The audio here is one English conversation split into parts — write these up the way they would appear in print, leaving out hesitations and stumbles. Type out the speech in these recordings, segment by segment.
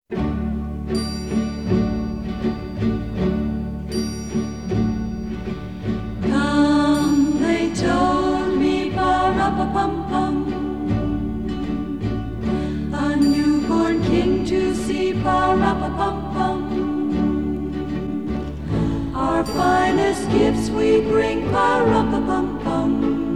Come, they told me, pa-ra-pa-pum-pum, a newborn king to see, pa-ra-pa-pum-pum. Our finest gifts we bring, pa-ra-pa-pum-pum,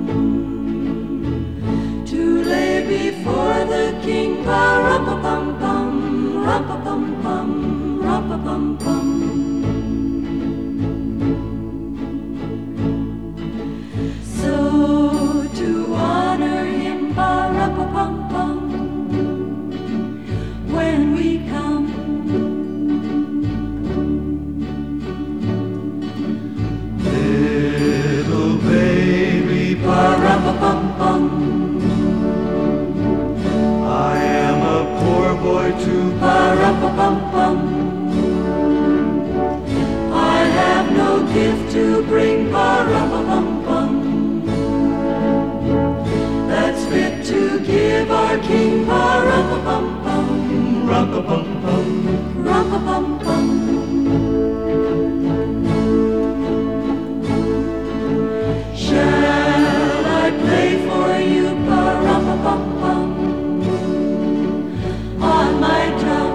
to lay before the king, pa-ra-pa-pum-pum, ra-pa-pum-pum, ra-pa-pum-pum. So to honor him, pa-ra-pa-pum-pum, when we come, little baby, pa-ra-pa-pum-pum, I am a poor boy too, pa-ra-pa-pum-pum. I have no gift to bring, pa-ra-pa-pum-pum, that's fit to give our king, pa-ra-pa-pum-pum, rum-pa-pum-pum. rum-pa-pum-pum. Shall I play for you, pa-ra-pa-pum-pum, on my drum?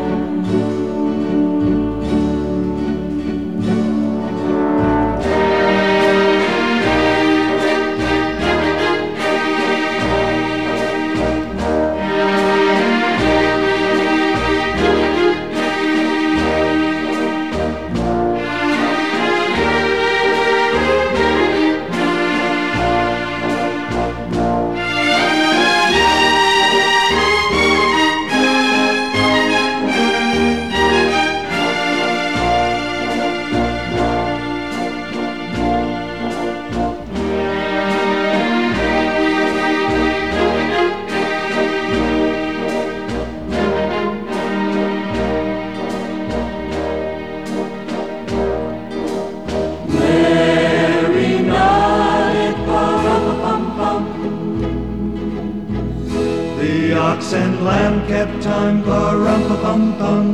The ox and lamb kept time, pa-rum-pa-pum-pum.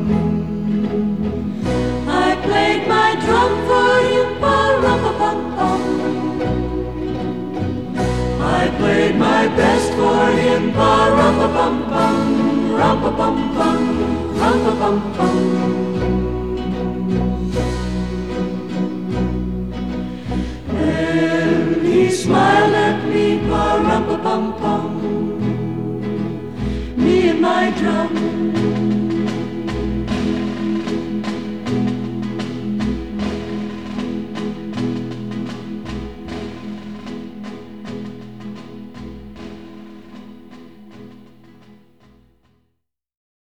I played my drum for him, pa-rum-pa-pum-pum. I played my best for him, pa-rum-pa-pum-pum, rum-pa-pum-pum, rum-pa-pum-pum.